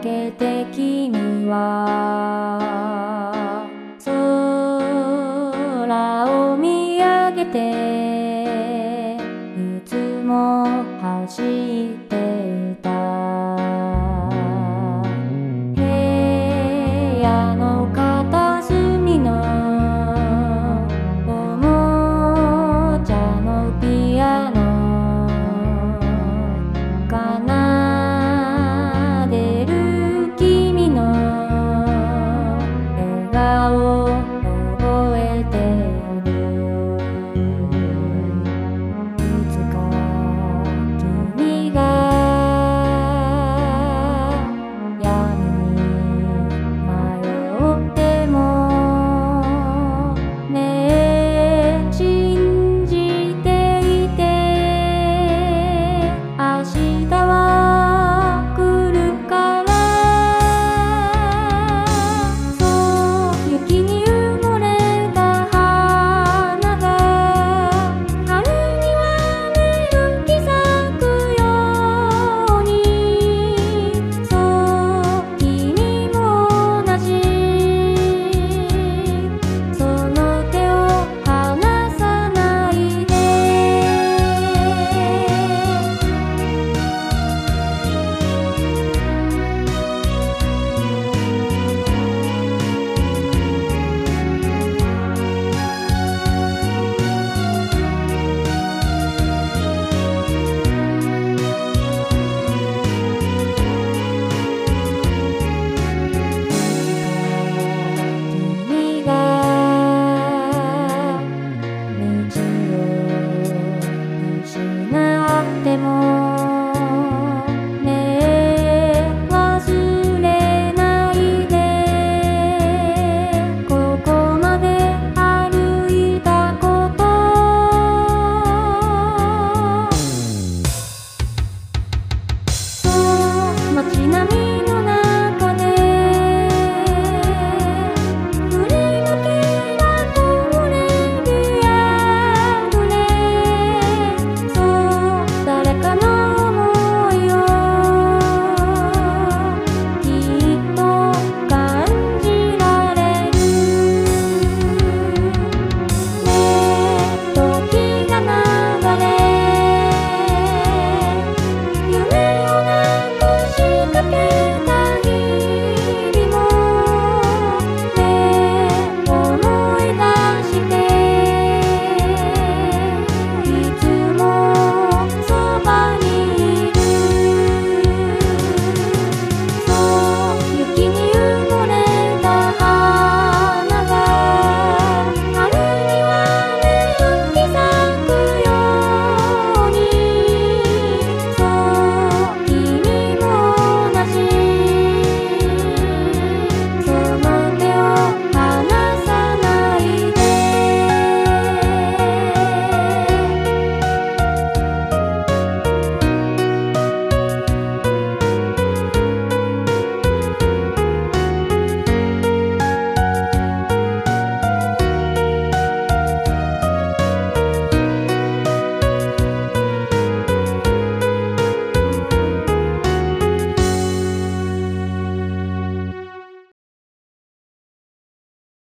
けて君は空を見上げていつも走っていた。部屋の片隅のおもちゃのピアノ奏でる君の笑顔覚えている。いつか君が闇に迷ってもねえ信じていて、明日は来るからそう雪に埋もれた花が春には芽吹き咲くように、そう君も同じ。その手を離さないで。君が道を失ってもねえ忘れないで。ここまで歩いたことそう街並み